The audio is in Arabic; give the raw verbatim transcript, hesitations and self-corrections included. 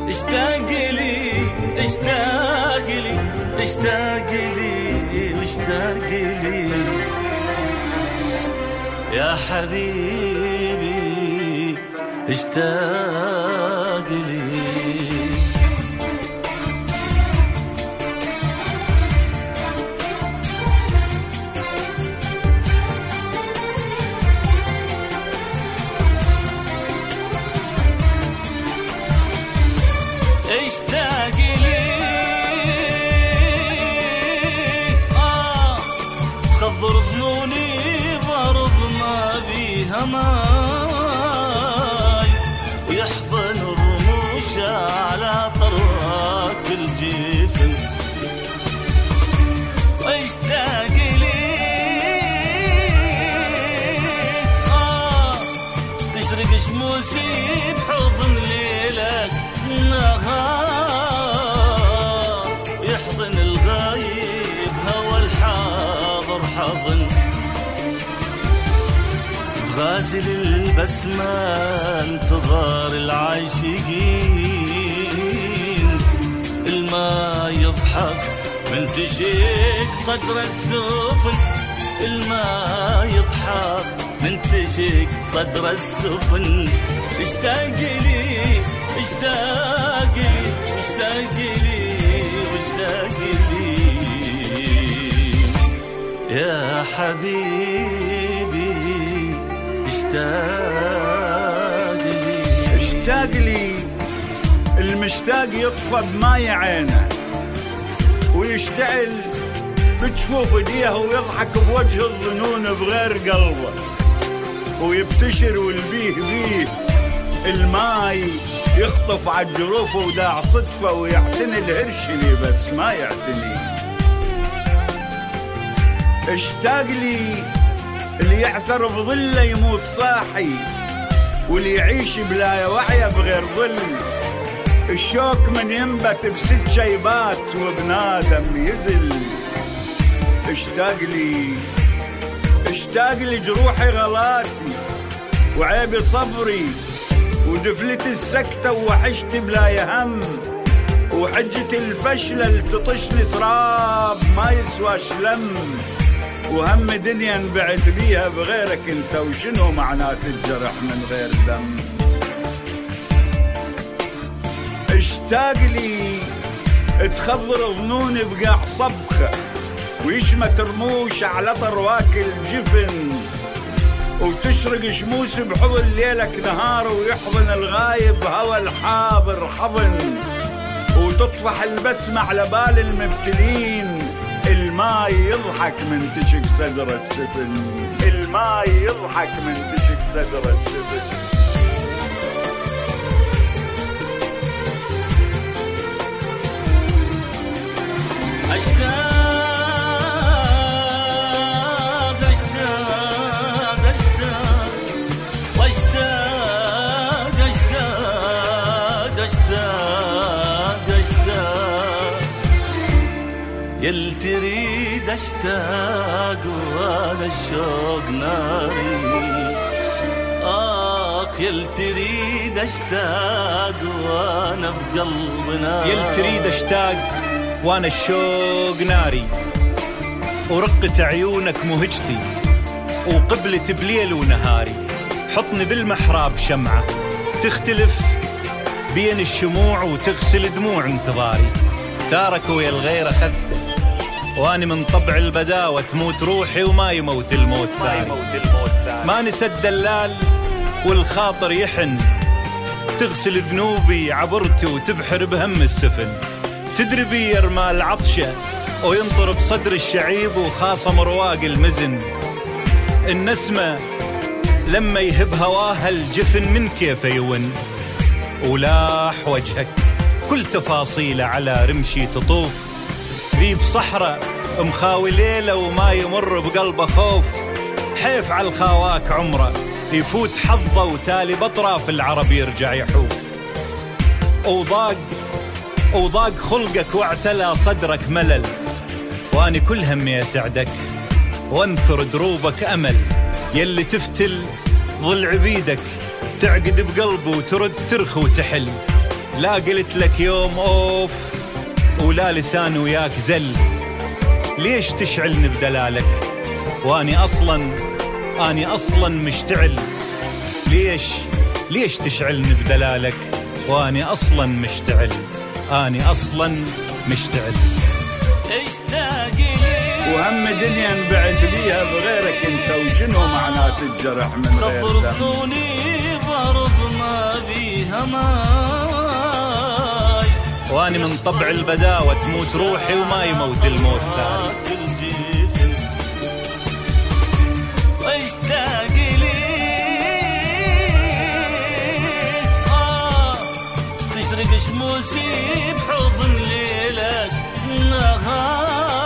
اشتاق لي اشتاق لي اشتاق لي اشتاق لي يا حبيبي اشتاق لي. اشتاق لي آه تخضر ظنوني بارض ما بيها ماي ويحضن الرموش على طراك الجفن. اشتاق لي آه تشرق شموسي بحضن ليلك نهار يحضن الغايب هوى الحاضر حضن. غازل البسمة انتظار العاشقين الماء يضحك من تشيك صدر السفن. الماء يضحك من تشيك صدر السفن. اشتاق لي اشتاق لي اشتاق لي واشتاق لي يا حبيبي اشتاق لي. اشتاق لي المشتاق يطفى بماي عينه ويشتعل بجفوف ايديه ويضحك بوجه الظنون بغير قلبه ويبتشر والبيه بيه الماي يخطف عالجروفه وداع صدفه ويعتني الهرشلي بس ما يعتني. اشتاق لي اللي يعثر بظله يموت صاحي واللي يعيش بلا وعي بغير ظل. الشوك من ينبت بست شيبات وبنادم يزل. اشتاق لي اشتاق لي جروحي غلاتي وعيبي صبري ودفلتي السكتة ووحشتي بلا يهم وحجتي الفشلة اللي تطشني تراب ما يسواش لم وهم دنيا انبعت بيها بغيرك انت وشنو معنات الجرح من غير دم. اشتاق لي تخضر ظنوني بقاع صبخة ويشمت رموش على طرواك الجفن وتشرق شموس بحضن ليلك نهار ويحضن الغايب هوى الحاضر حضن وتطفح البسمة على بال المبتلين. الماي يضحك من تشك صدر السفن. الماي يضحك من تشك صدر السفن. اشتاق اشتاق اشتاق اشتاق اشتاق يل تريد اشتاق وانا الشوق ناري. اخ يل تريد اشتاق وانا بقلب ناري. يل تريد اشتاق وانا الشوق ناري ورقة عيونك مهجتي وقبلت بليل ونهاري. حطني بالمحراب شمعة تختلف بين الشموع وتغسل دموع انتظاري. ثارك ويا الغير أخذته واني من طبع البداوة تموت روحي وما يموت الموت ثاني. ما نسد دلال والخاطر يحن تغسل ذنوبي عبرتي وتبحر بهم السفن. تدري بي يرمى العطشة وينطر بصدر الشعيب وخاصم رواق المزن. النسمة لما يهب هواها الجفن من كيف يون ولاح وجهك كل تفاصيله على رمشي تطوف. ذي بصحراء مخاوي ليلة وما يمر بقلبه خوف. حيف على الخواك عمره يفوت حظه وتالي بطراف العرب يرجع يحوف. وضاق وضاق خلقك واعتلى صدرك ملل واني كل همي اسعدك وانثر دروبك امل. يلي تفتل ظل عبيدك تعقد بقلبه وترد ترخ وتحل. لا قلت لك يوم أوف ولا لسان وياك زل. ليش تشعلني بدلالك واني أصلا اني أصلا مشتعل؟ ليش ليش تشعلني بدلالك واني أصلا مشتعل؟ اني أصلا مشتعل. اشتاق لي وهم دنيا انبعث بيها بغيرك انت، وشنو معنات الجرح من غير خفر ذنب؟ ظنوني برض ما بيها ماي، واني من طبع البداوة تموت روحي وما يموت الموت ثاني. اشتاق لي آه تشرق شموسي بحضن ليلك نهار،